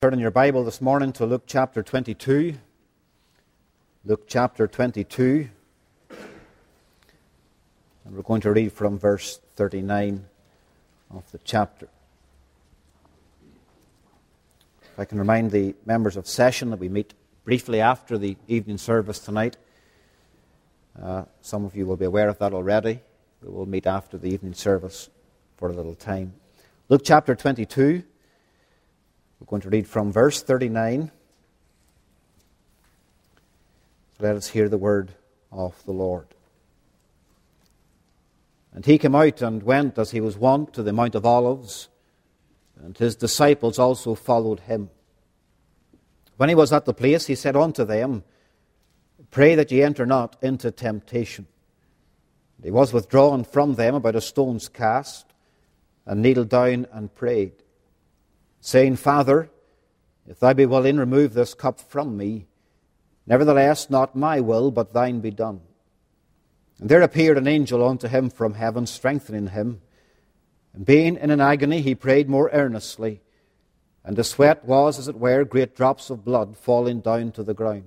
Turn in your Bible this morning to Luke chapter 22. Luke chapter 22. And we're going to read from verse 39 of the chapter. If I can remind the members of session that we meet briefly after the evening service tonight. Some of you will be aware of that already. We will meet after the evening service for a little time. Luke chapter 22. We're going to read from verse 39. So let us hear the word of the Lord. And he came out and went as he was wont to the Mount of Olives, and his disciples also followed him. When he was at the place, he said unto them, Pray that ye enter not into temptation. And he was withdrawn from them about a stone's cast, and kneeled down and prayed, saying, Father, if thou be willing, remove this cup from me. Nevertheless, not my will, but thine be done. And there appeared an angel unto him from heaven, strengthening him. And being in an agony, he prayed more earnestly. And the sweat was, as it were, great drops of blood falling down to the ground.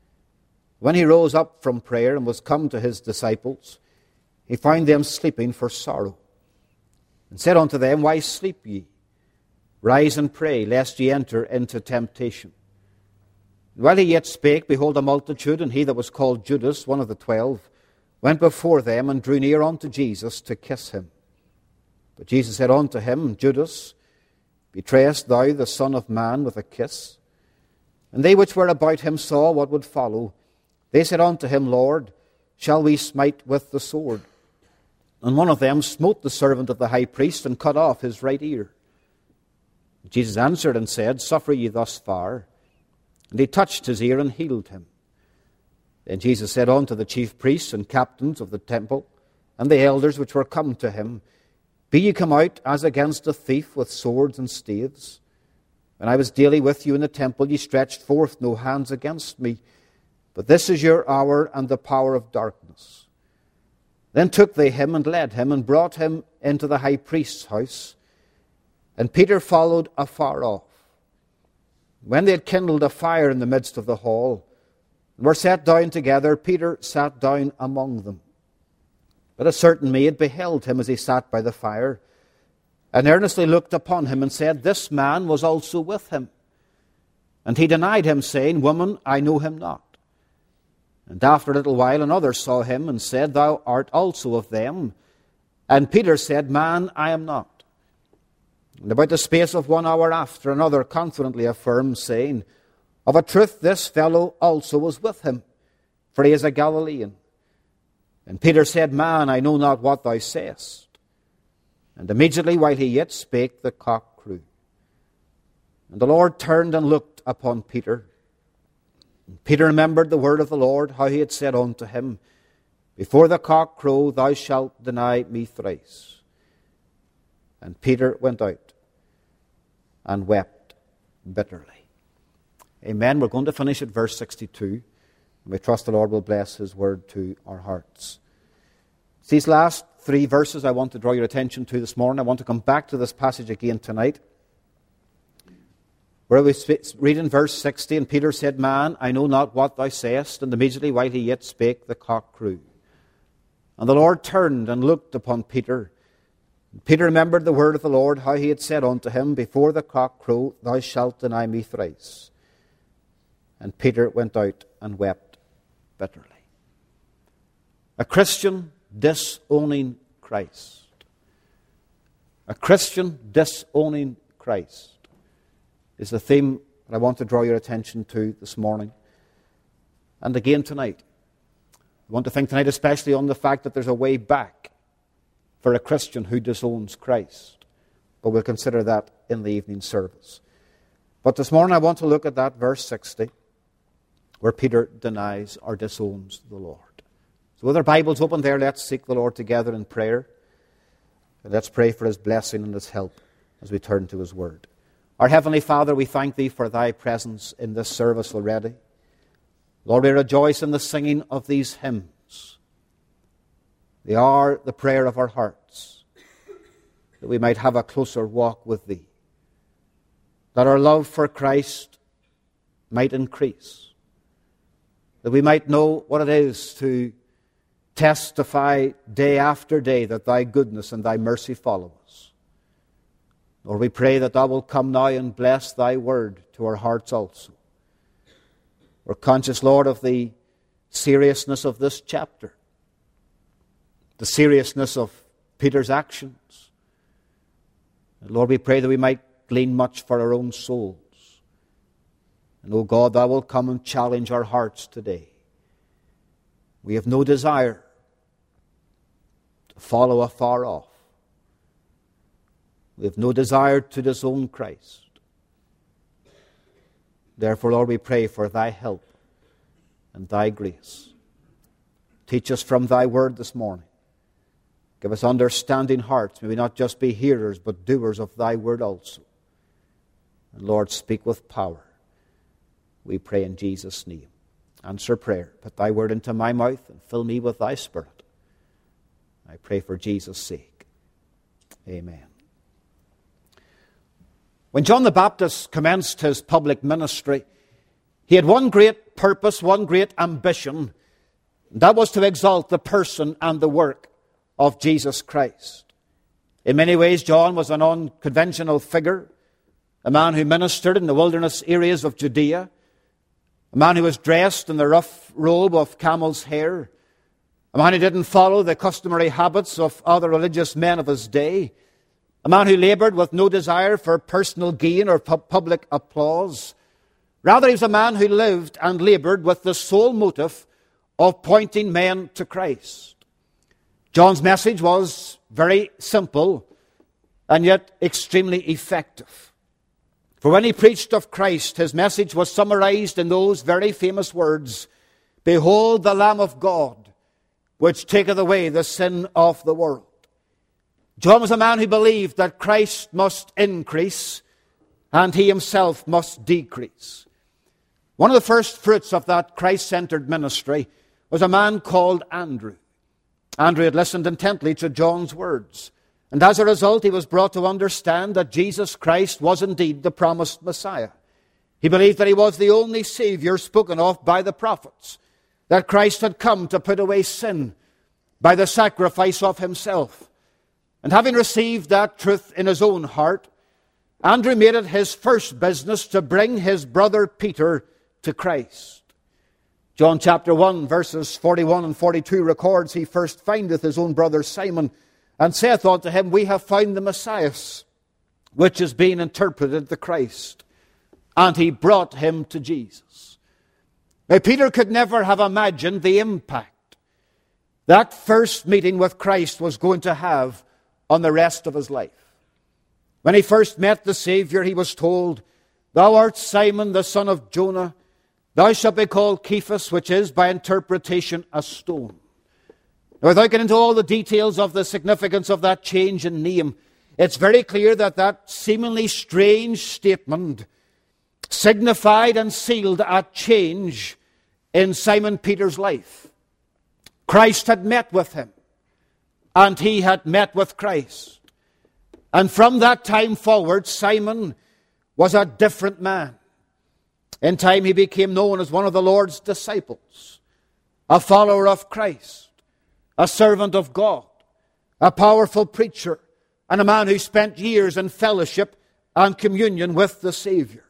When he rose up from prayer and was come to his disciples, he found them sleeping for sorrow. And said unto them, Why sleep ye? Rise and pray, lest ye enter into temptation. And while he yet spake, behold, a multitude, and he that was called Judas, one of the 12, went before them, and drew near unto Jesus to kiss him. But Jesus said unto him, Judas, betrayest thou the Son of Man with a kiss? And they which were about him saw what would follow. They said unto him, Lord, shall we smite with the sword? And one of them smote the servant of the high priest, and cut off his right ear. Jesus answered and said, Suffer ye thus far. And he touched his ear and healed him. Then Jesus said unto the chief priests and captains of the temple, and the elders which were come to him, Be ye come out as against a thief with swords and staves? When I was daily with you in the temple, ye stretched forth no hands against me. But this is your hour and the power of darkness. Then took they him and led him, and brought him into the high priest's house. And Peter followed afar off. When they had kindled a fire in the midst of the hall, and were sat down together, Peter sat down among them. But a certain maid beheld him as he sat by the fire, and earnestly looked upon him, and said, This man was also with him. And he denied him, saying, Woman, I know him not. And after a little while another saw him, and said, Thou art also of them. And Peter said, Man, I am not. And about the space of 1 hour after, another confidently affirmed, saying, Of a truth this fellow also was with him, for he is a Galilean. And Peter said, Man, I know not what thou sayest. And immediately while he yet spake, the cock crew. And the Lord turned and looked upon Peter. And Peter remembered the word of the Lord, how he had said unto him, Before the cock crow thou shalt deny me thrice. And Peter went out and wept bitterly. Amen. We're going to finish at verse 62. And we trust the Lord will bless his word to our hearts. It's these last 3 verses I want to draw your attention to this morning. I want to come back to this passage again tonight, where we read in verse 60, And Peter said, Man, I know not what thou sayest. And immediately while he yet spake, the cock crew. And the Lord turned and looked upon Peter. And Peter remembered the word of the Lord, how he had said unto him, Before the cock crow thou shalt deny me thrice. And Peter went out and wept bitterly. A Christian disowning Christ. A Christian disowning Christ is the theme that I want to draw your attention to this morning. And again tonight. I want to think tonight especially on the fact that there's a way back for a Christian who disowns Christ. But we'll consider that in the evening service. But this morning I want to look at that verse 60, where Peter denies or disowns the Lord. So with our Bibles open there, let's seek the Lord together in prayer. And let's pray for his blessing and his help as we turn to his word. Our Heavenly Father, we thank thee for thy presence in this service already. Lord, we rejoice in the singing of these hymns. They are the prayer of our hearts, that we might have a closer walk with thee. that our love for Christ might increase, that we might know what it is to testify day after day that thy goodness and thy mercy follow us. Lord, we pray that thou wilt come now and bless thy word to our hearts also. We're conscious, Lord, of the seriousness of this chapter, the seriousness of Peter's actions. And Lord, we pray that we might glean much for our own souls. And, O God, thou wilt come and challenge our hearts today. We have no desire to follow afar off. We have no desire to disown Christ. Therefore, Lord, we pray for thy help and thy grace. Teach us from thy word this morning. Give us understanding hearts. May we not just be hearers, but doers of thy word also. And Lord, speak with power. We pray in Jesus' name. Answer prayer. Put thy word into my mouth and fill me with thy Spirit. I pray for Jesus' sake. Amen. When John the Baptist commenced his public ministry, he had one great purpose, one great ambition. That was to exalt the person and the work of Jesus Christ. In many ways, John was an unconventional figure, a man who ministered in the wilderness areas of Judea, a man who was dressed in the rough robe of camel's hair, a man who didn't follow the customary habits of other religious men of his day, a man who labored with no desire for personal gain or public applause. Rather, he was a man who lived and labored with the sole motive of pointing men to Christ. John's message was very simple and yet extremely effective. For when he preached of Christ, his message was summarized in those very famous words, "Behold the Lamb of God, which taketh away the sin of the world." John was a man who believed that Christ must increase and he himself must decrease. One of the first fruits of that Christ-centered ministry was a man called Andrew. Andrew had listened intently to John's words, and as a result he was brought to understand that Jesus Christ was indeed the promised Messiah. He believed that he was the only Savior spoken of by the prophets, that Christ had come to put away sin by the sacrifice of himself. And having received that truth in his own heart, Andrew made it his first business to bring his brother Peter to Christ. John chapter 1 verses 41 and 42 records, "He first findeth his own brother Simon, and saith unto him, We have found the Messiah, which is being interpreted the Christ. And he brought him to Jesus." Now, Peter could never have imagined the impact that first meeting with Christ was going to have on the rest of his life. When he first met the Savior, he was told, "Thou art Simon, the son of Jonah. Thou shalt be called Cephas," which is, by interpretation, a stone. Now, without getting into all the details of the significance of that change in name, it's very clear that that seemingly strange statement signified and sealed a change in Simon Peter's life. Christ had met with him, and he had met with Christ. And from that time forward, Simon was a different man. In time, he became known as one of the Lord's disciples, a follower of Christ, a servant of God, a powerful preacher, and a man who spent years in fellowship and communion with the Savior.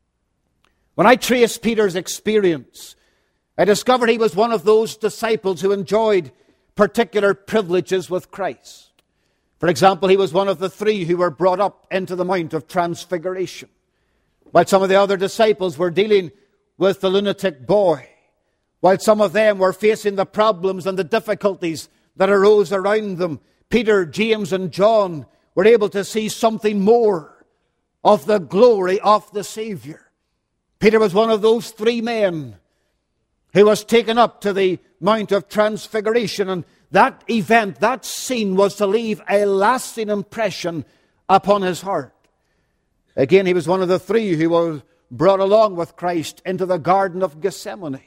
When I traced Peter's experience, I discovered he was one of those disciples who enjoyed particular privileges with Christ. For example, he was one of the three who were brought up into the Mount of Transfiguration, while some of the other disciples were dealing with the lunatic boy, while some of them were facing the problems and the difficulties that arose around them. Peter, James, and John were able to see something more of the glory of the Savior. Peter was one of those three men who was taken up to the Mount of Transfiguration, and that event, that scene, was to leave a lasting impression upon his heart. Again, he was one of the three who was brought along with Christ into the Garden of Gethsemane.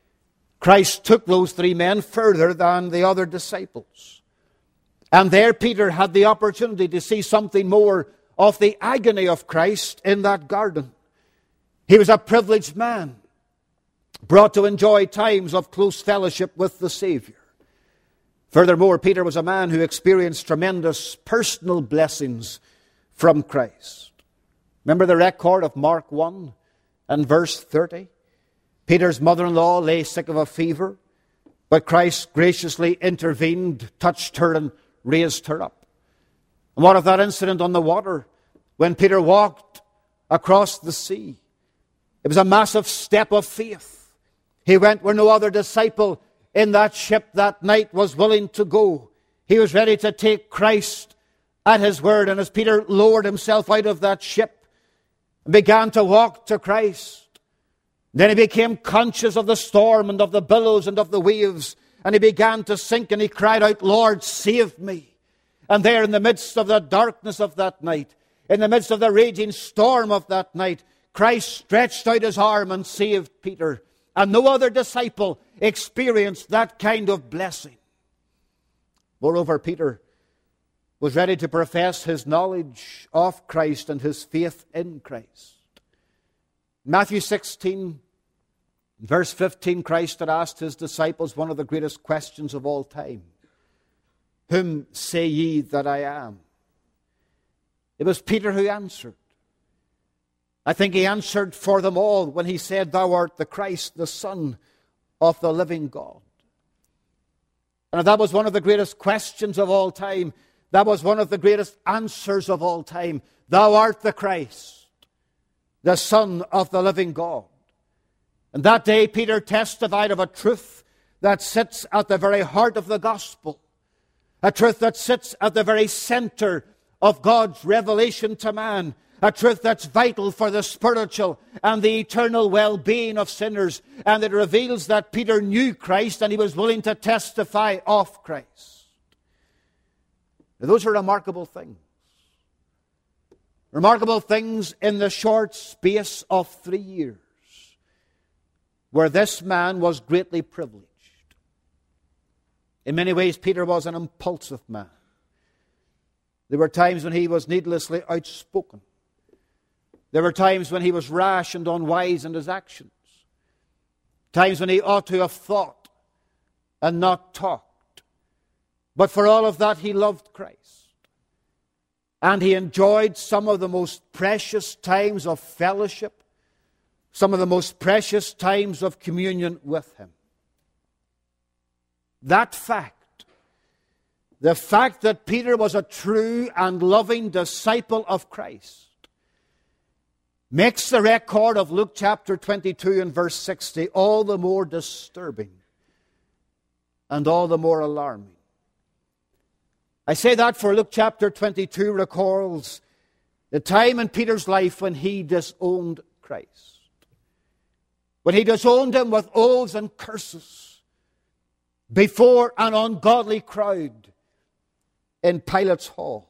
Christ took those three men further than the other disciples. And there Peter had the opportunity to see something more of the agony of Christ in that garden. He was a privileged man, brought to enjoy times of close fellowship with the Savior. Furthermore, Peter was a man who experienced tremendous personal blessings from Christ. Remember the record of Mark 1 and verse 30? Peter's mother-in-law lay sick of a fever, but Christ graciously intervened, touched her, and raised her up. And what of that incident on the water when Peter walked across the sea? It was a massive step of faith. He went where no other disciple in that ship that night was willing to go. He was ready to take Christ at his word. And as Peter lowered himself out of that ship and began to walk to Christ, then he became conscious of the storm and of the billows and of the waves. And he began to sink, and he cried out, "Lord, save me." And there in the midst of the darkness of that night, in the midst of the raging storm of that night, Christ stretched out his arm and saved Peter. And no other disciple experienced that kind of blessing. Moreover, Peter was ready to profess his knowledge of Christ and his faith in Christ. Matthew 16, verse 15, Christ had asked his disciples one of the greatest questions of all time. "Whom say ye that I am?" It was Peter who answered. I think he answered for them all when he said, "Thou art the Christ, the Son of the living God." And if that was one of the greatest questions of all time, that was one of the greatest answers of all time. Thou art the Christ, the Son of the living God. And that day Peter testified of a truth that sits at the very heart of the gospel. A truth that sits at the very center of God's revelation to man. A truth that's vital for the spiritual and the eternal well-being of sinners. And it reveals that Peter knew Christ and he was willing to testify of Christ. Now, those are remarkable things. Remarkable things in the short space of 3 years, where this man was greatly privileged. In many ways, Peter was an impulsive man. There were times when he was needlessly outspoken. There were times when he was rash and unwise in his actions. Times when he ought to have thought and not talked. But for all of that, he loved Christ. And he enjoyed some of the most precious times of fellowship, some of the most precious times of communion with him. That fact, the fact that Peter was a true and loving disciple of Christ, makes the record of Luke chapter 22 and verse 60 all the more disturbing and all the more alarming. I say that for Luke chapter 22 recalls the time in Peter's life when he disowned Christ. When he disowned him with oaths and curses before an ungodly crowd in Pilate's hall.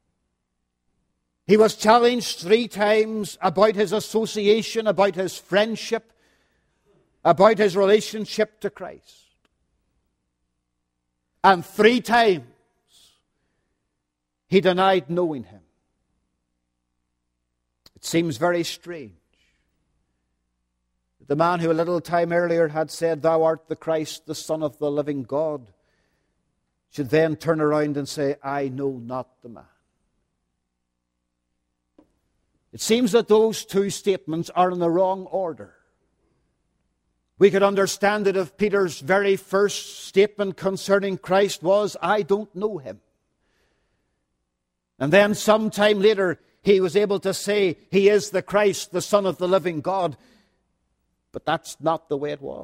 He was challenged 3 times about his association, about his friendship, about his relationship to Christ. And 3 times he denied knowing him. It seems very strange that the man who a little time earlier had said, "Thou art the Christ, the Son of the living God," should then turn around and say, "I know not the man." It seems that those 2 statements are in the wrong order. We could understand it if Peter's very first statement concerning Christ was, "I don't know him." And then sometime later, he was able to say, "He is the Christ, the Son of the living God." But that's not the way it was.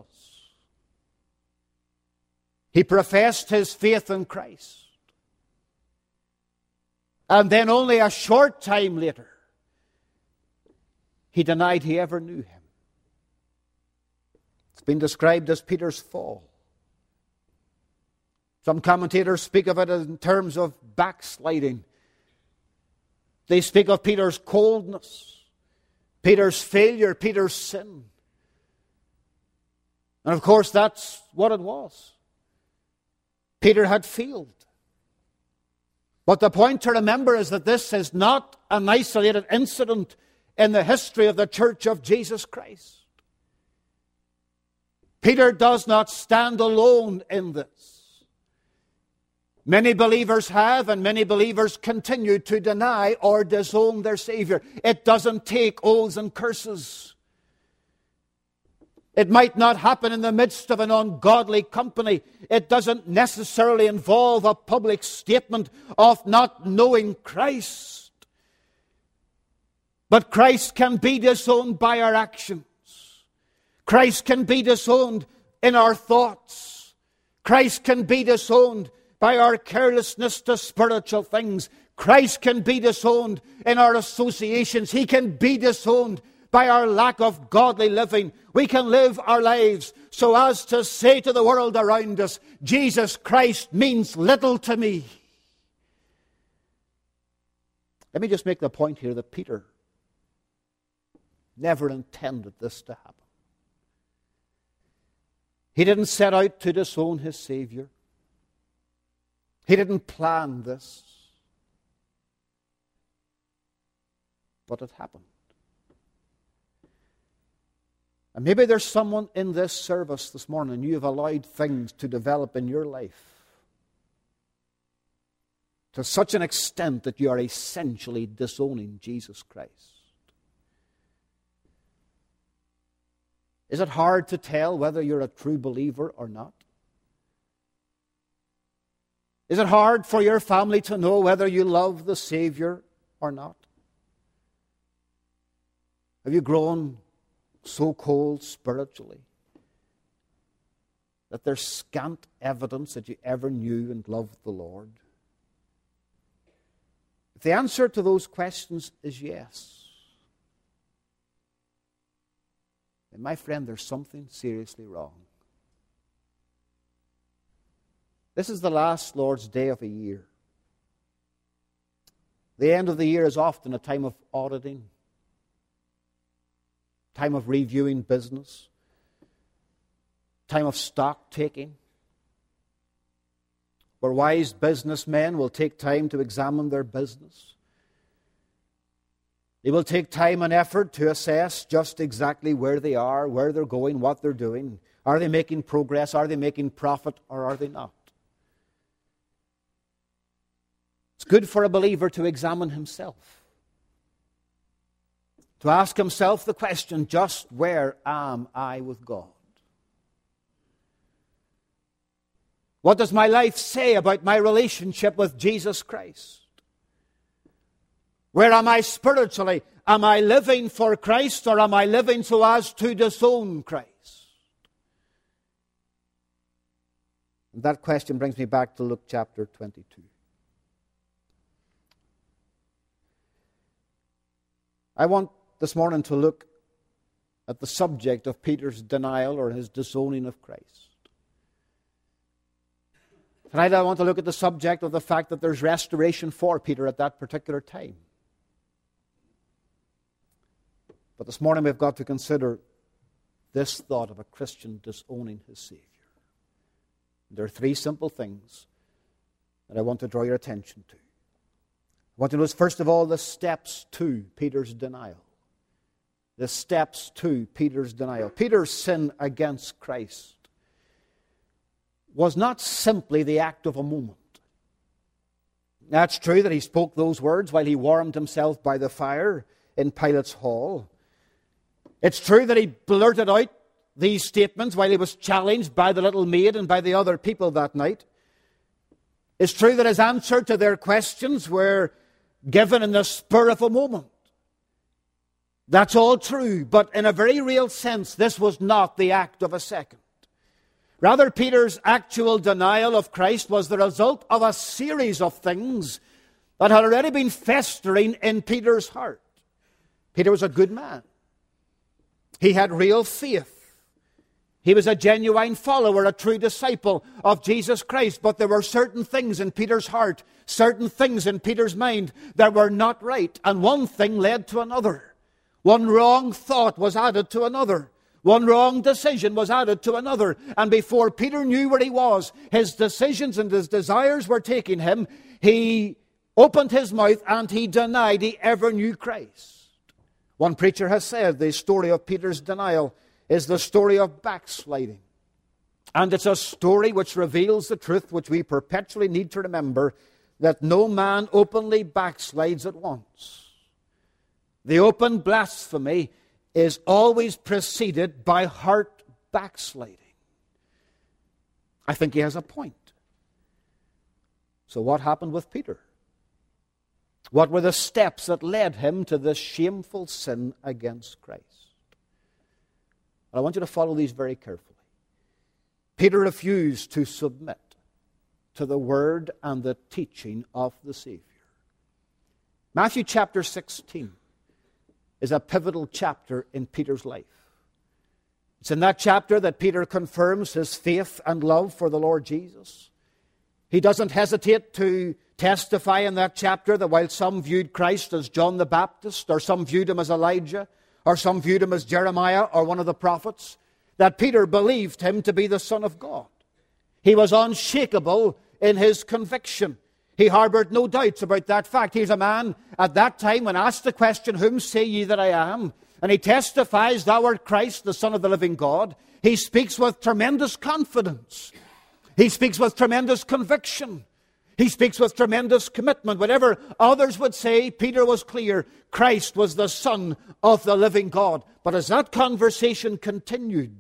He professed his faith in Christ. And then only a short time later, he denied he ever knew him. It's been described as Peter's fall. Some commentators speak of it in terms of backsliding. They speak of Peter's coldness, Peter's failure, Peter's sin. And of course, that's what it was. Peter had failed. But the point to remember is that this is not an isolated incident in the history of the Church of Jesus Christ. Peter does not stand alone in this. Many believers have, and many believers continue to deny or disown their Savior. It doesn't take oaths and curses. It might not happen in the midst of an ungodly company. It doesn't necessarily involve a public statement of not knowing Christ. But Christ can be disowned by our actions. Christ can be disowned in our thoughts. Christ can be disowned by our carelessness to spiritual things. Christ can be disowned in our associations. He can be disowned by our lack of godly living. We can live our lives so as to say to the world around us, Jesus Christ means little to me. Let me just make the point here that Peter never intended this to happen. He didn't set out to disown his Savior. He didn't plan this. But it happened. And maybe there's someone in this service this morning and you have allowed things to develop in your life to such an extent that you are essentially disowning Jesus Christ. Is it hard to tell whether you're a true believer or not? Is it hard for your family to know whether you love the Savior or not? Have you grown so cold spiritually that there's scant evidence that you ever knew and loved the Lord? If the answer to those questions is yes, then my friend, there's something seriously wrong. This is the last Lord's Day of a year. The end of the year is often a time of auditing, time of reviewing business, time of stock taking, where wise businessmen will take time to examine their business. They will take time and effort to assess just exactly where they are, where they're going, what they're doing. Are they making progress? Are they making profit? Or are they not? It's good for a believer to examine himself, to ask himself the question, just where am I with God? What does my life say about my relationship with Jesus Christ? Where am I spiritually? Am I living for Christ, or am I living so as to disown Christ? And that question brings me back to Luke chapter 22. I want this morning to look at the subject of Peter's denial or his disowning of Christ. Tonight I want to look at the subject of the fact that there's restoration for Peter at that particular time. But this morning we've got to consider this thought of a Christian disowning his Savior. There are three simple things that I want to draw your attention to. I want to notice, first of all, the steps to Peter's denial. The steps to Peter's denial. Peter's sin against Christ was not simply the act of a moment. That's true that he spoke those words while he warmed himself by the fire in Pilate's hall. It's true that he blurted out these statements while he was challenged by the little maid and by the other people that night. It's true that his answer to their questions were given in the spur of a moment. That's all true, but in a very real sense, this was not the act of a second. Rather, Peter's actual denial of Christ was the result of a series of things that had already been festering in Peter's heart. Peter was a good man. He had real faith. He was a genuine follower, a true disciple of Jesus Christ. But there were certain things in Peter's heart, certain things in Peter's mind that were not right. And one thing led to another. One wrong thought was added to another. One wrong decision was added to another. And before Peter knew where he was, his decisions and his desires were taking him. He opened his mouth and he denied he ever knew Christ. One preacher has said the story of Peter's denial is the story of backsliding. And it's a story which reveals the truth which we perpetually need to remember, that no man openly backslides at once. The open blasphemy is always preceded by heart backsliding. I think he has a point. So what happened with Peter? What were the steps that led him to this shameful sin against Christ? I want you to follow these very carefully. Peter refused to submit to the word and the teaching of the Savior. Matthew chapter 16 is a pivotal chapter in Peter's life. It's in that chapter that Peter confirms his faith and love for the Lord Jesus. He doesn't hesitate to testify in that chapter that while some viewed Christ as John the Baptist, or some viewed him as Elijah, or some viewed him as Jeremiah or one of the prophets, that Peter believed him to be the Son of God. He was unshakable in his conviction. He harbored no doubts about that fact. He's a man at that time when asked the question, "Whom say ye that I am?" And he testifies, "Thou art Christ, the Son of the living God." He speaks with tremendous confidence. He speaks with tremendous conviction. He speaks with tremendous commitment. Whatever others would say, Peter was clear. Christ was the Son of the living God. But as that conversation continued,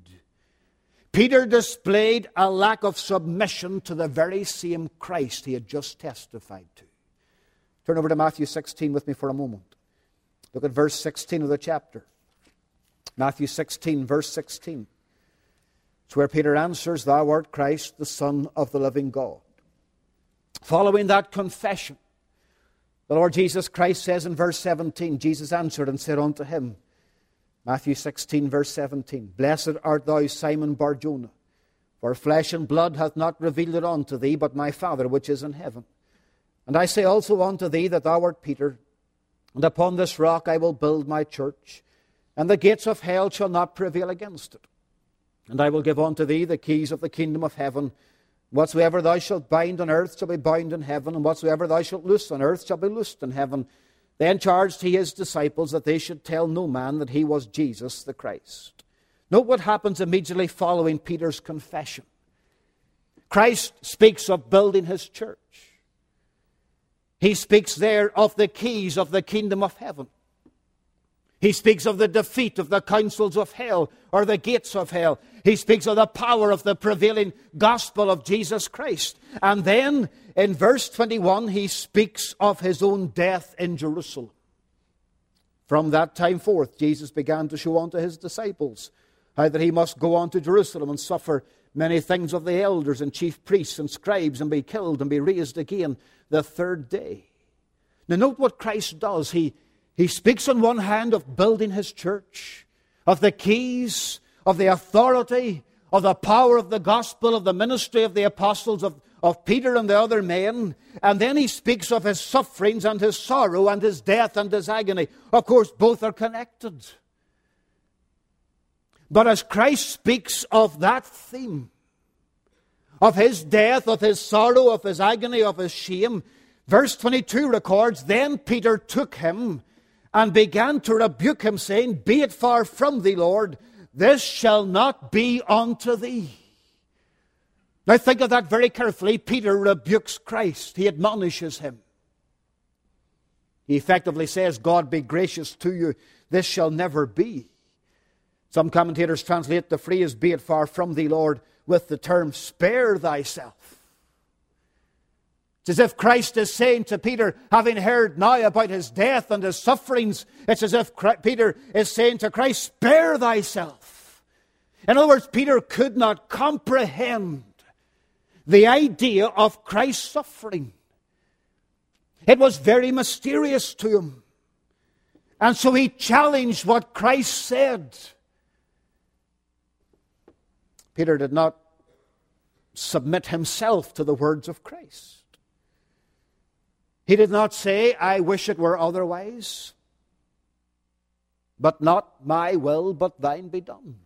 Peter displayed a lack of submission to the very same Christ he had just testified to. Turn over to Matthew 16 with me for a moment. Look at verse 16 of the chapter. Matthew 16, verse 16. It's where Peter answers, "Thou art Christ, the Son of the living God." Following that confession, the Lord Jesus Christ says in verse 17, Jesus answered and said unto him, Matthew 16, verse 17, "Blessed art thou, Simon Bar-Jonah, for flesh and blood hath not revealed it unto thee, but my Father which is in heaven. And I say also unto thee that thou art Peter, and upon this rock I will build my church, and the gates of hell shall not prevail against it. And I will give unto thee the keys of the kingdom of heaven. Whatsoever thou shalt bind on earth shall be bound in heaven, and whatsoever thou shalt loose on earth shall be loosed in heaven." Then charged he his disciples that they should tell no man that he was Jesus the Christ. Note what happens immediately following Peter's confession. Christ speaks of building his church. He speaks there of the keys of the kingdom of heaven. He speaks of the defeat of the councils of hell, or the gates of hell. He speaks of the power of the prevailing gospel of Jesus Christ. And then, in verse 21, he speaks of his own death in Jerusalem. From that time forth, Jesus began to show unto his disciples how that he must go on to Jerusalem and suffer many things of the elders and chief priests and scribes, and be killed and be raised again the third day. Now note what Christ does. He speaks on one hand of building his church, of the keys, of the authority, of the power of the gospel, of the ministry of the apostles, of Peter and the other men. And then he speaks of his sufferings and his sorrow and his death and his agony. Of course, both are connected. But as Christ speaks of that theme, of his death, of his sorrow, of his agony, of his shame, verse 22 records, "Then Peter took him and began to rebuke him, saying, Be it far from thee, Lord, this shall not be unto thee." Now think of that very carefully. Peter rebukes Christ. He admonishes him. He effectively says, "God be gracious to you, this shall never be." Some commentators translate the phrase, "Be it far from thee, Lord," with the term, "spare thyself." It's as if Christ is saying to Peter, having heard now about his death and his sufferings, it's as if Peter is saying to Christ, "Spare thyself." In other words, Peter could not comprehend the idea of Christ's suffering. It was very mysterious to him. And so he challenged what Christ said. Peter did not submit himself to the words of Christ. He did not say, "I wish it were otherwise, but not my will, but thine be done."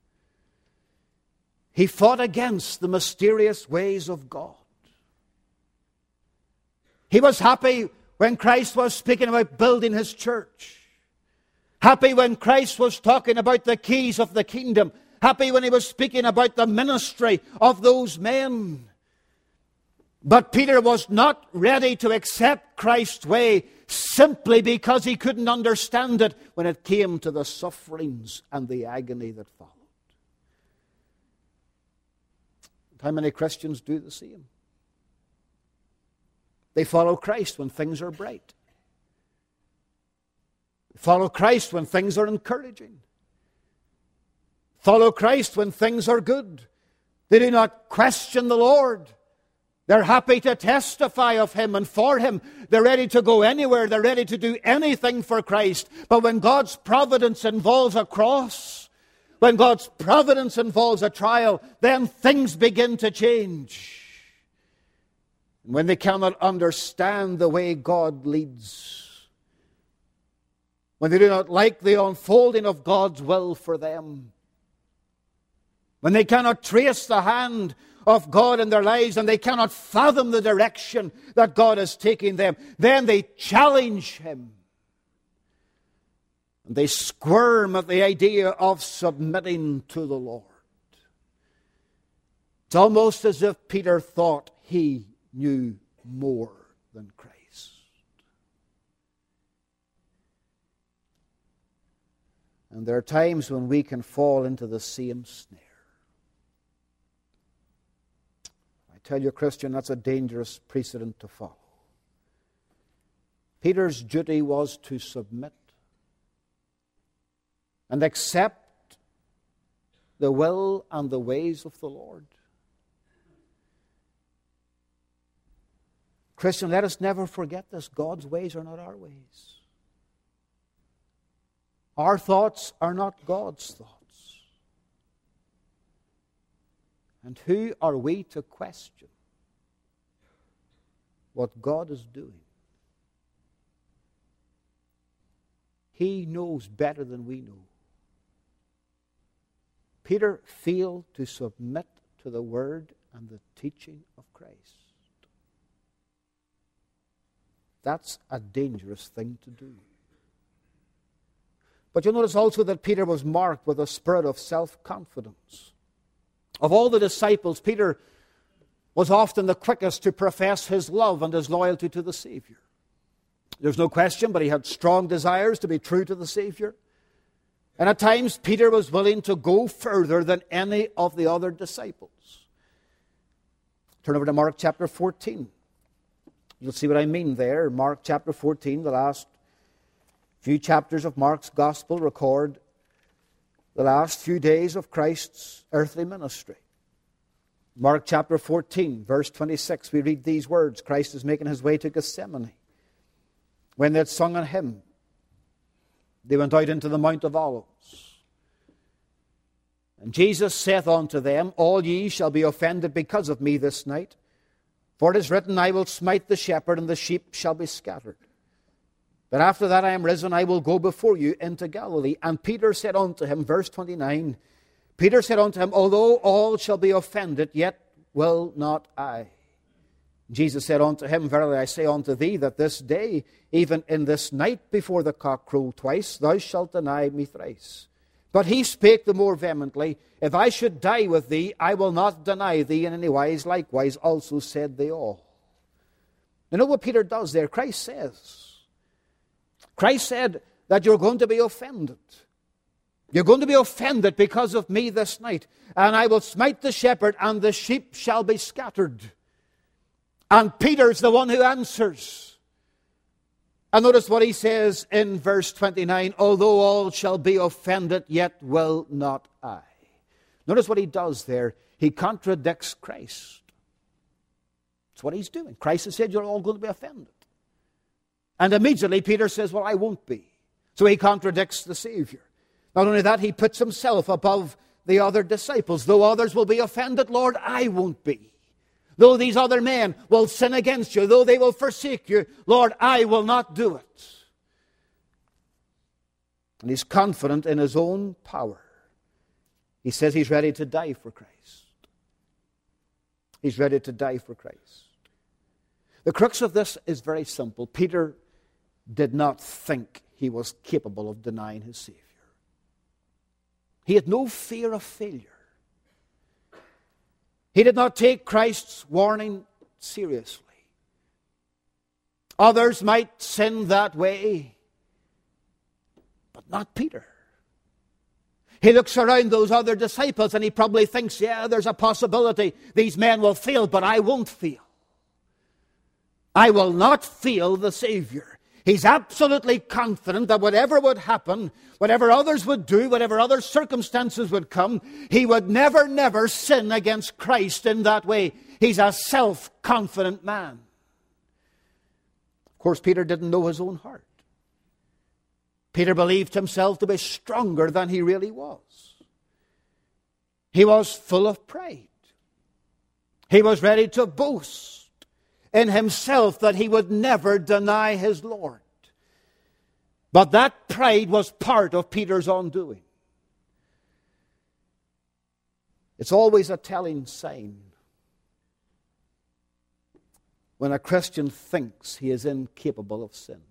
He fought against the mysterious ways of God. He was happy when Christ was speaking about building his church. Happy when Christ was talking about the keys of the kingdom. Happy when he was speaking about the ministry of those men. But Peter was not ready to accept Christ's way simply because he couldn't understand it when it came to the sufferings and the agony that followed. How many Christians do the same? They follow Christ when things are bright. They follow Christ when things are encouraging. Follow Christ when things are good. They do not question the Lord. They're happy to testify of him and for him. They're ready to go anywhere. They're ready to do anything for Christ. But when God's providence involves a cross, when God's providence involves a trial, then things begin to change. When they cannot understand the way God leads, when they do not like the unfolding of God's will for them, when they cannot trace the hand of God in their lives and they cannot fathom the direction that God is taking them, then they challenge him. And they squirm at the idea of submitting to the Lord. It's almost as if Peter thought he knew more than Christ. And there are times when we can fall into the same snare. I tell you, Christian, that's a dangerous precedent to follow. Peter's duty was to submit and accept the will and the ways of the Lord. Christian, let us never forget this. God's ways are not our ways. Our thoughts are not God's thoughts. And who are we to question what God is doing? He knows better than we know. Peter failed to submit to the word and the teaching of Christ. That's a dangerous thing to do. But you notice also that Peter was marked with a spirit of self-confidence. Of all the disciples, Peter was often the quickest to profess his love and his loyalty to the Savior. There's no question, but he had strong desires to be true to the Savior. And at times, Peter was willing to go further than any of the other disciples. Turn over to Mark chapter 14. You'll see what I mean there. Mark chapter 14, the last few chapters of Mark's Gospel record the last few days of Christ's earthly ministry. Mark chapter 14, verse 26, we read these words. Christ is making his way to Gethsemane. When they had sung a hymn, they went out into the Mount of Olives. And Jesus saith unto them, All ye shall be offended because of me this night. For it is written, I will smite the shepherd, and the sheep shall be scattered. But after that I am risen, I will go before you into Galilee. And Peter said unto him, verse 29, Peter said unto him, Although all shall be offended, yet will not I. Jesus said unto him, Verily I say unto thee, that this day, even in this night before the cock crow twice, thou shalt deny me thrice. But he spake the more vehemently, If I should die with thee, I will not deny thee in any wise. Likewise also said they all. You know what Peter does there? Christ said that you're going to be offended. You're going to be offended because of me this night. And I will smite the shepherd, and the sheep shall be scattered. And Peter's the one who answers. And notice what he says in verse 29, Although all shall be offended, yet will not I. Notice what he does there. He contradicts Christ. That's what he's doing. Christ has said, you're all going to be offended. And immediately Peter says, well, I won't be. So he contradicts the Savior. Not only that, he puts himself above the other disciples. Though others will be offended, Lord, I won't be. Though these other men will sin against you, though they will forsake you, Lord, I will not do it. And he's confident in his own power. He says he's ready to die for Christ. He's ready to die for Christ. The crux of this is very simple. Peter did not think he was capable of denying his Savior. He had no fear of failure. He did not take Christ's warning seriously. Others might sin that way, but not Peter. He looks around those other disciples and he probably thinks, yeah, there's a possibility these men will fail, but I won't fail. I will not fail the Savior. He's absolutely confident that whatever would happen, whatever others would do, whatever other circumstances would come, he would never sin against Christ in that way. He's a self-confident man. Of course, Peter didn't know his own heart. Peter believed himself to be stronger than he really was. He was full of pride. He was ready to boast in himself that he would never deny his Lord. But that pride was part of Peter's undoing. It's always a telling sign when a Christian thinks he is incapable of sin.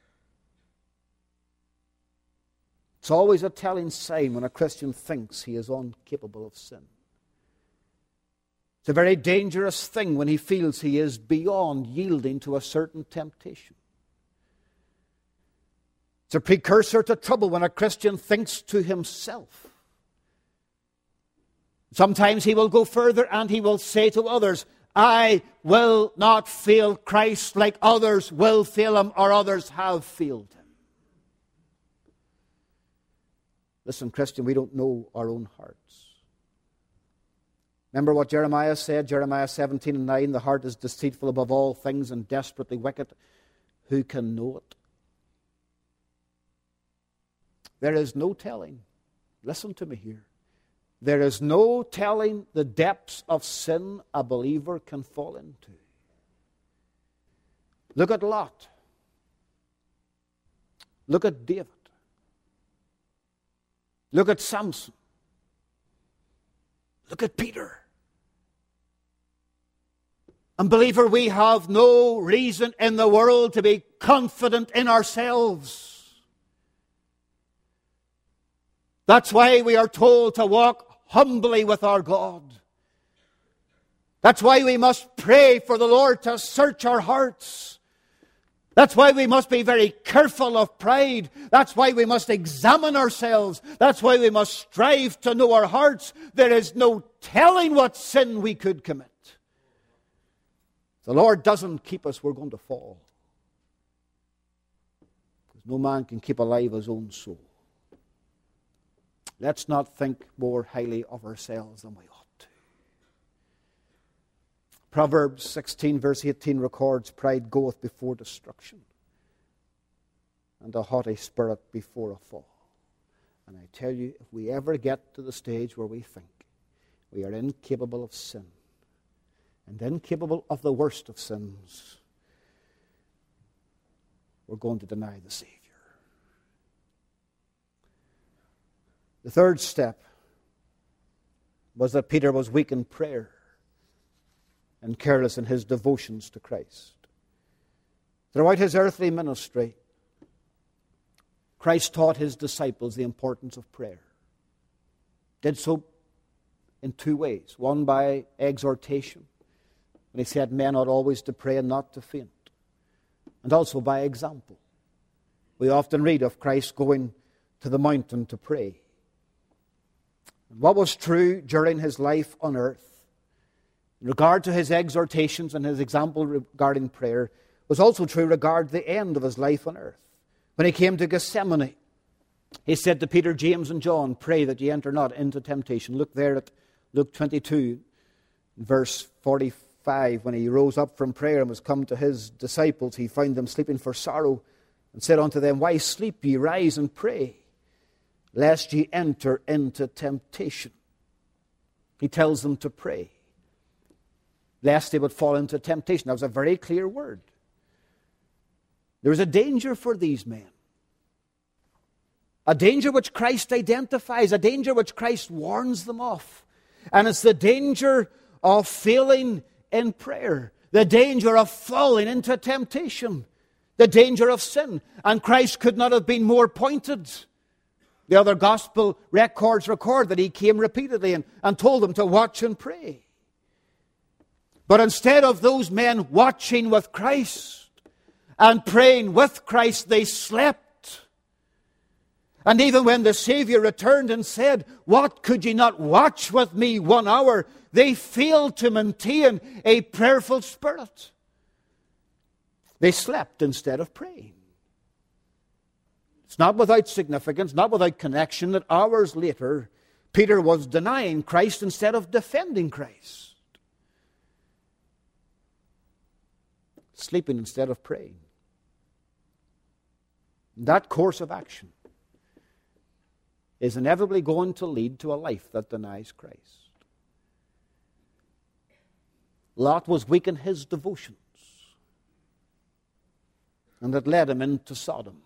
It's always a telling sign when a Christian thinks he is incapable of sin. It's a very dangerous thing when he feels he is beyond yielding to a certain temptation. It's a precursor to trouble when a Christian thinks to himself. Sometimes he will go further and he will say to others, I will not fail Christ like others will fail him or others have failed him. Listen, Christian, we don't know our own hearts. Remember what Jeremiah said, Jeremiah 17:9, the heart is deceitful above all things and desperately wicked. Who can know it? There is no telling. Listen to me here. There is no telling the depths of sin a believer can fall into. Look at Lot. Look at David. Look at Samson. Look at Peter. And believer, we have no reason in the world to be confident in ourselves. That's why we are told to walk humbly with our God. That's why we must pray for the Lord to search our hearts. That's why we must be very careful of pride. That's why we must examine ourselves. That's why we must strive to know our hearts. There is no telling what sin we could commit. If the Lord doesn't keep us, we're going to fall. Because no man can keep alive his own soul. Let's not think more highly of ourselves than we ought to. Proverbs 16 verse 18 records, pride goeth before destruction, and a haughty spirit before a fall. And I tell you, if we ever get to the stage where we think we are incapable of sin, and incapable of the worst of sins, we're going to deny the Savior. The third step was that Peter was weak in prayer and careless in his devotions to Christ. Throughout his earthly ministry, Christ taught his disciples the importance of prayer. Did so in two ways. One, by exhortation, when he said men ought always to pray and not to faint. And also by example. We often read of Christ going to the mountain to pray. And what was true during his life on earth, in regard to his exhortations and his example regarding prayer, was also true regarding the end of his life on earth. When he came to Gethsemane, he said to Peter, James, and John, pray that ye enter not into temptation. Look there at Luke 22, verse 45. When he rose up from prayer and was come to his disciples, he found them sleeping for sorrow, and said unto them, why sleep ye? Rise and pray, lest ye enter into temptation. He tells them to pray, lest they would fall into temptation. That was a very clear word. There was a danger for these men. A danger which Christ identifies, a danger which Christ warns them of. And it's the danger of failing in prayer. the danger of falling into temptation, the danger of sin. And Christ could not have been more pointed. The other gospel records record that he came repeatedly and told them to watch and pray. But instead of those men watching with Christ and praying with Christ, they slept. And even when the Savior returned and said, "What, could ye not watch with me 1 hour?" they failed to maintain a prayerful spirit. They slept instead of praying. It's not without significance, not without connection, that hours later, Peter was denying Christ instead of defending Christ. Sleeping instead of praying. That course of action is inevitably going to lead to a life that denies Christ. Lot was weak in his devotions, and that led him into Sodom.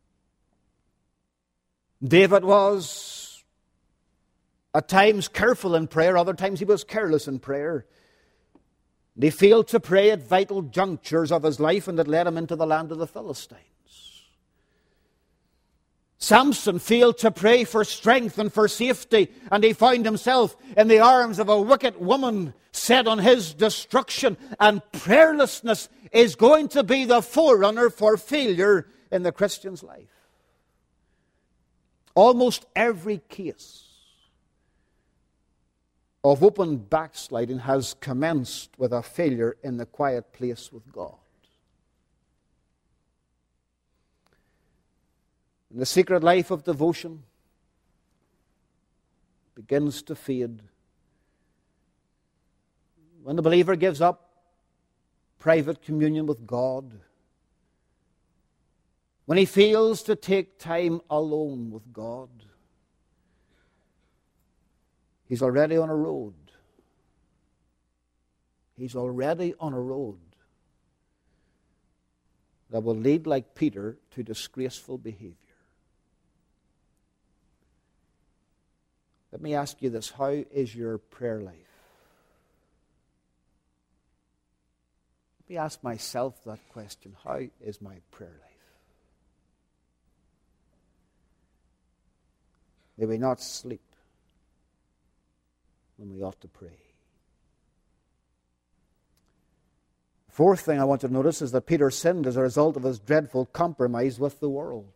David was at times careful in prayer, other times he was careless in prayer. He failed to pray at vital junctures of his life, and that led him into the land of the Philistines. Samson failed to pray for strength and for safety, and he found himself in the arms of a wicked woman set on his destruction. And prayerlessness is going to be the forerunner for failure in the Christian's life. Almost every case of open backsliding has commenced with a failure in the quiet place with God. And the secret life of devotion begins to fade when the believer gives up private communion with God, when he fails to take time alone with God. He's already on a road. He's already on a road that will lead, like Peter, to disgraceful behavior. Let me ask you this. How is your prayer life? Let me ask myself that question. How is my prayer life? May we not sleep when we ought to pray. The fourth thing I want you to notice is that Peter sinned as a result of his dreadful compromise with the world.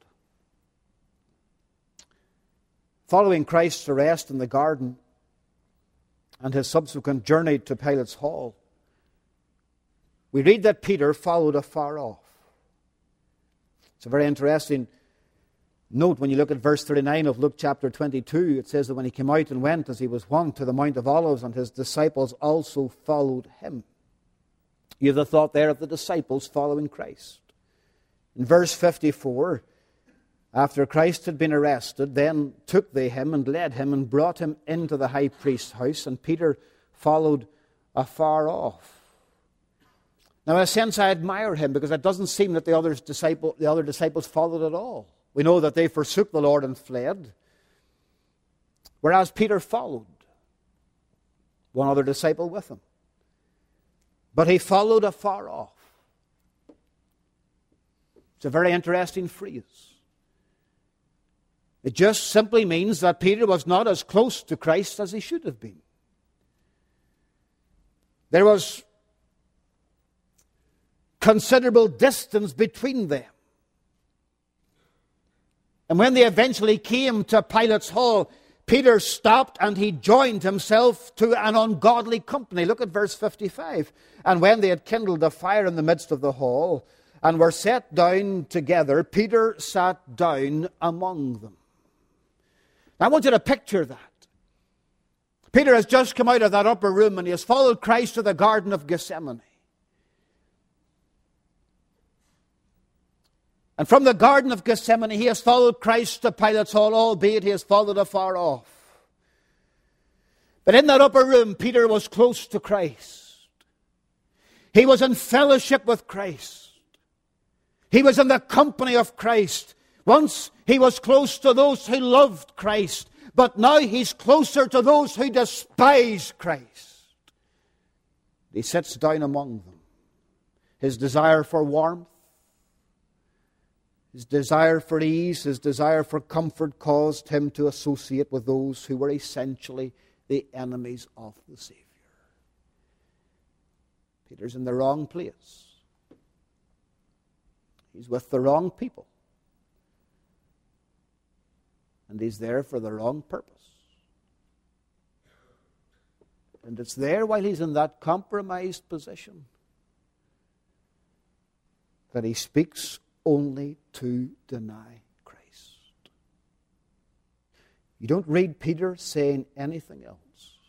Following Christ's arrest in the garden and his subsequent journey to Pilate's hall, we read that Peter followed afar off. It's a very interesting note when you look at verse 39 of Luke chapter 22. It says that when he came out and went, as he was wont, to the Mount of Olives, and his disciples also followed him. You have the thought there of the disciples following Christ. In verse 54, after Christ had been arrested, then took they him and led him and brought him into the high priest's house, and Peter followed afar off. Now, in a sense, I admire him, because it doesn't seem that the other disciples followed at all. We know that they forsook the Lord and fled, whereas Peter followed, one other disciple with him. But he followed afar off. It's a very interesting phrase. It just simply means that Peter was not as close to Christ as he should have been. There was considerable distance between them. And when they eventually came to Pilate's hall, Peter stopped and he joined himself to an ungodly company. Look at verse 55. And when they had kindled a fire in the midst of the hall and were set down together, Peter sat down among them. Now, I want you to picture that. Peter has just come out of that upper room and he has followed Christ to the Garden of Gethsemane. And from the Garden of Gethsemane, he has followed Christ to Pilate's hall, albeit he has followed afar off. But in that upper room, Peter was close to Christ. He was in fellowship with Christ. He was in the company of Christ. Once he was close to those who loved Christ, but now he's closer to those who despise Christ. He sits down among them. his desire for warmth, his desire for ease, his desire for comfort caused him to associate with those who were essentially the enemies of the Savior. Peter's in the wrong place. He's with the wrong people. And he's there for the wrong purpose. And it's there, while he's in that compromised position, that he speaks only to deny Christ. You don't read Peter saying anything else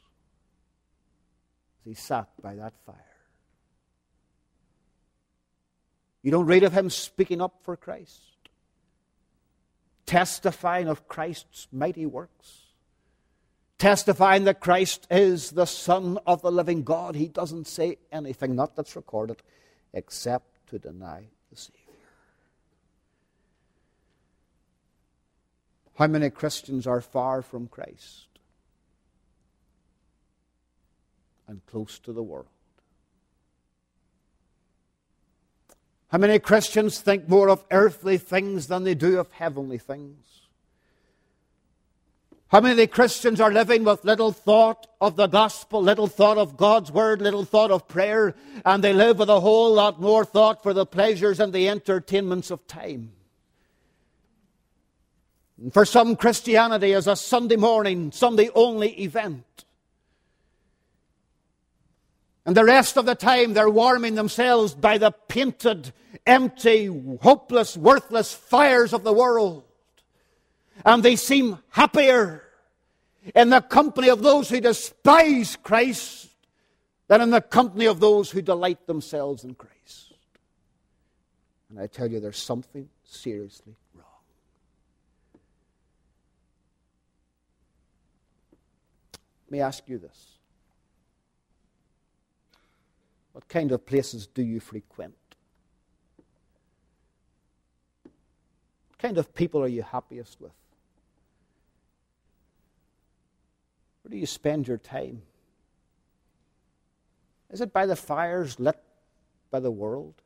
as he sat by that fire. You don't read of him speaking up for Christ, testifying of Christ's mighty works, testifying that Christ is the Son of the living God. He doesn't say anything, not that's recorded, except to deny the Savior. How many Christians are far from Christ and close to the world? How many Christians think more of earthly things than they do of heavenly things? How many Christians are living with little thought of the gospel, little thought of God's word, little thought of prayer, and they live with a whole lot more thought for the pleasures and the entertainments of time? And for some, Christianity is a Sunday morning, Sunday only event. And the rest of the time they're warming themselves by the painted, empty, hopeless, worthless fires of the world. And they seem happier in the company of those who despise Christ than in the company of those who delight themselves in Christ. And I tell you, there's something seriously wrong. Let me ask you this. What kind of places do you frequent? What kind of people are you happiest with? Where do you spend your time? Is it by the fires lit by the world?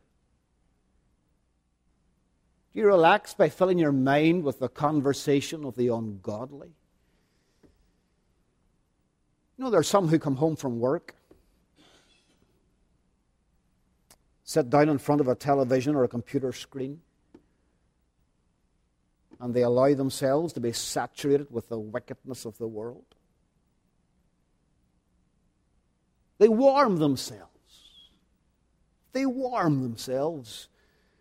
Do you relax by filling your mind with the conversation of the ungodly? You know, there are some who come home from work, sit down in front of a television or a computer screen, and they allow themselves to be saturated with the wickedness of the world. They warm themselves. They warm themselves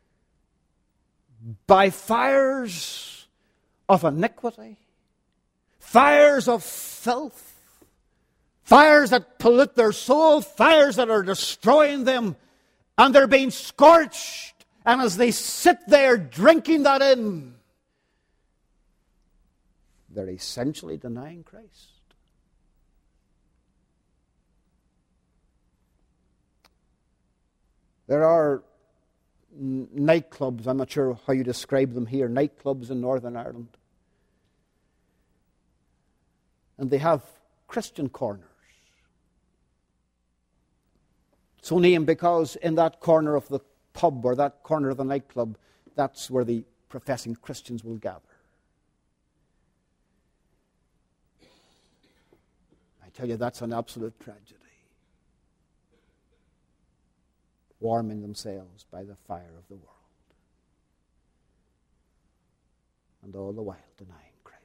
by fires of iniquity, fires of filth, fires that pollute their soul, fires that are destroying them, and they're being scorched. And as they sit there drinking that in, they're essentially denying Christ. There are nightclubs, I'm not sure how you describe them here, nightclubs in Northern Ireland. And they have Christian corners. So named because in that corner of the pub or that corner of the nightclub, that's where the professing Christians will gather. I tell you, that's an absolute tragedy. Warming themselves by the fire of the world. And all the while denying Christ.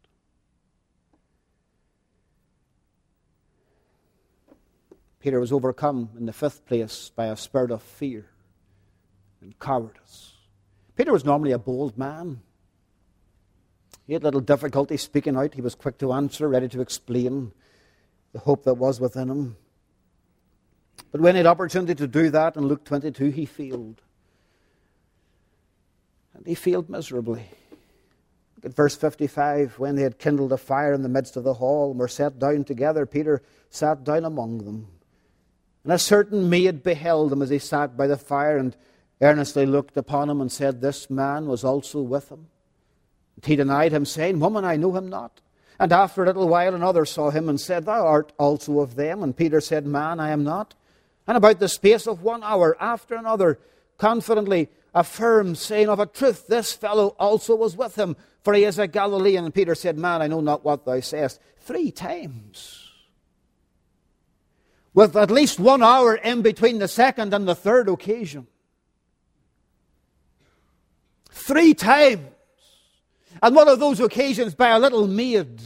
Peter was overcome in the fifth place by a spirit of fear and cowardice. Peter was normally a bold man. He had little difficulty speaking out. He was quick to answer, ready to explain the hope that was within him. But when he had opportunity to do that in Luke 22, he failed. And he failed miserably. Look at verse 55. When they had kindled a fire in the midst of the hall and were set down together, Peter sat down among them. And a certain maid beheld him as he sat by the fire and earnestly looked upon him and said, "This man was also with him." And he denied him, saying, "Woman, I know him not." And after a little while another saw him and said, "Thou art also of them." And Peter said, "Man, I am not." And about the space of 1 hour, after another, confidently affirmed, saying, of a truth, this fellow also was with him, for he is a Galilean. And Peter said, Man, I know not what thou sayest. 3 times. With at least 1 hour in between the second and the third occasion. 3 times. And one of those occasions by a little maid.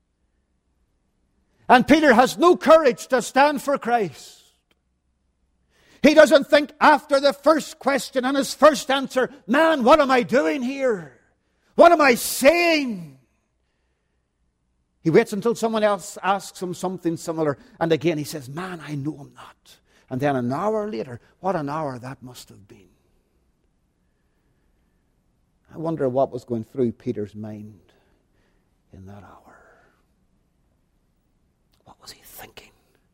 And Peter has no courage to stand for Christ. He doesn't think after the first question and his first answer, man, what am I doing here? What am I saying? He waits until someone else asks him something similar. And again he says, man, I know him not. And then an hour later, what an hour that must have been. I wonder what was going through Peter's mind in that hour. What was he thinking?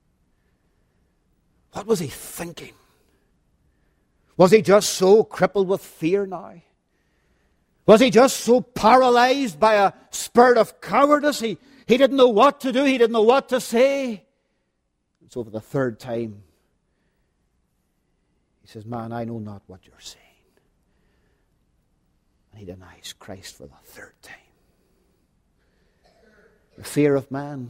What was he thinking? Was he just so crippled with fear now? Was he just so paralyzed by a spirit of cowardice? He didn't know what to do. He didn't know what to say. And so for the third time, he says, man, I know not what you're saying. And he denies Christ for the third time. The fear of man.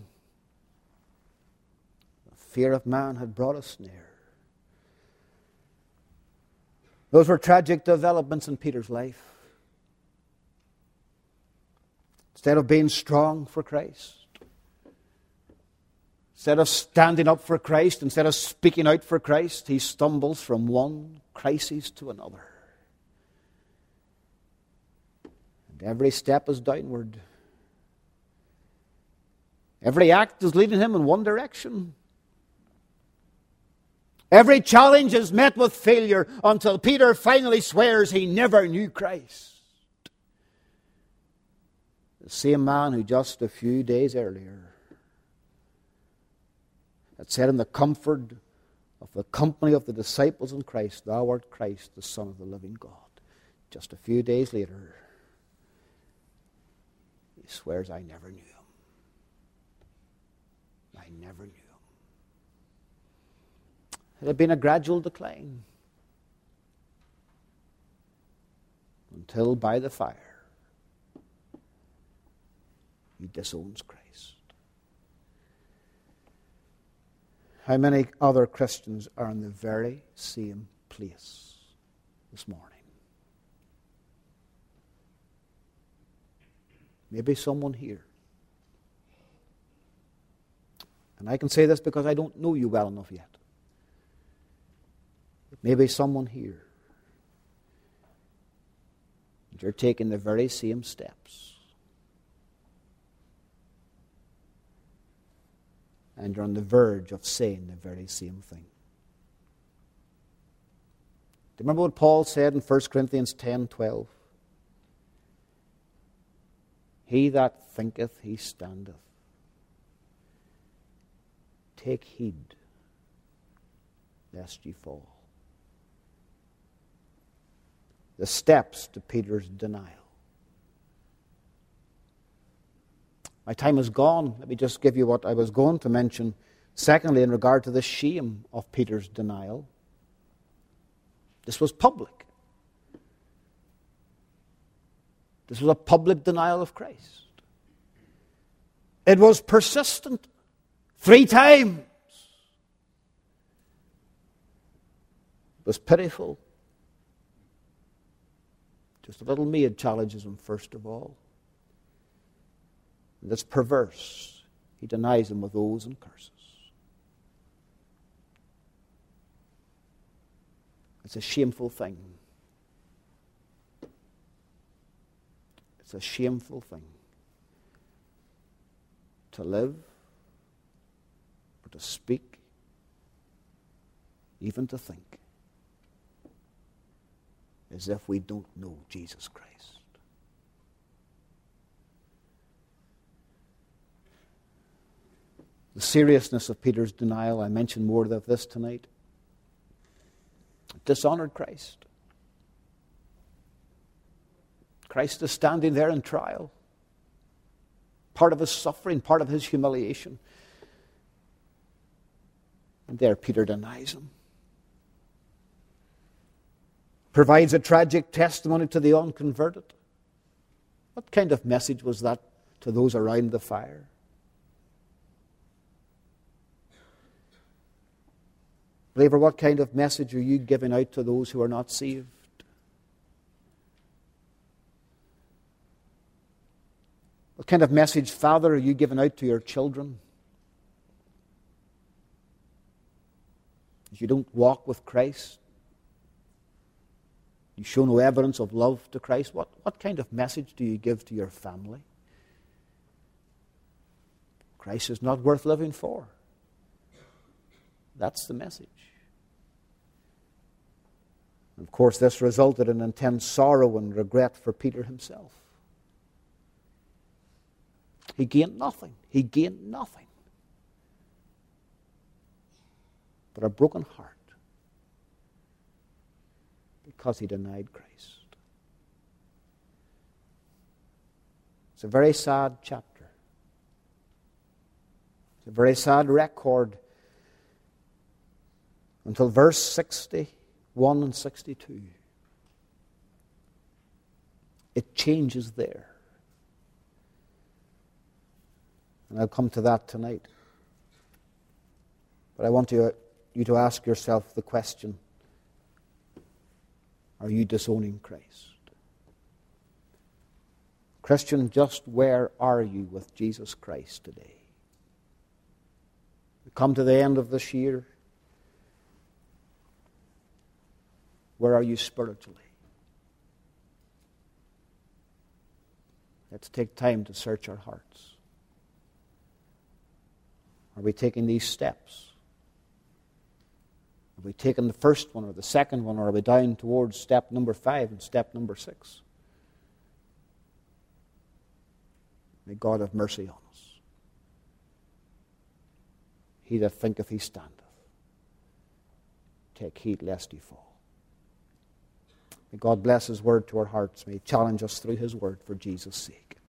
The fear of man had brought a snare. Those were tragic developments in Peter's life. Instead of being strong for Christ, instead of standing up for Christ, instead of speaking out for Christ, he stumbles from one crisis to another. And every step is downward. Every act is leading him in one direction. Every challenge is met with failure until Peter finally swears he never knew Christ. The same man who just a few days earlier had said in the comfort of the company of the disciples in Christ, Thou art Christ, the Son of the living God. Just a few days later, he swears, I never knew him. I never knew him. It had been a gradual decline until by the fire he disowns Christ. How many other Christians are in the very same place this morning? Maybe someone here. And I can say this because I don't know you well enough yet. Maybe someone here. And you're taking the very same steps. And you're on the verge of saying the very same thing. Do you remember what Paul said in 1 Corinthians 10:12? He that thinketh he standeth, take heed lest ye fall. The steps to Peter's denial. My time is gone. Let me just give you what I was going to mention. Secondly, in regard to the shame of Peter's denial. This was public. This was a public denial of Christ. It was persistent. 3 times. It was pitiful. Just a little maid challenges him first of all. And it's perverse. He denies him with oaths and curses. It's a shameful thing. It's a shameful thing to live, or to speak, even to think, as if we don't know Jesus Christ. The seriousness of Peter's denial, I mentioned more of this tonight. It dishonored Christ. Christ is standing there in trial. Part of his suffering, part of his humiliation. And there Peter denies him. Provides a tragic testimony to the unconverted. What kind of message was that to those around the fire? Believer, what kind of message are you giving out to those who are not saved? What kind of message, Father, are you giving out to your children? If you don't walk with Christ, you show no evidence of love to Christ, what kind of message do you give to your family? Christ is not worth living for. That's the message. And of course, this resulted in intense sorrow and regret for Peter himself. He gained nothing. He gained nothing but a broken heart because he denied Christ. It's a very sad chapter. It's a very sad record until verse 61 and 62. It changes there. And I'll come to that tonight. But I want you to ask yourself the question, are you disowning Christ? Christian, just where are you with Jesus Christ today? We come to the end of this year. Where are you spiritually? Let's take time to search our hearts. Are we taking these steps? Have we taken the first one or the second one, or are we down towards step number 5 and step number 6? May God have mercy on us. He that thinketh he standeth, take heed lest he fall. May God bless his word to our hearts. May he challenge us through his word for Jesus' sake.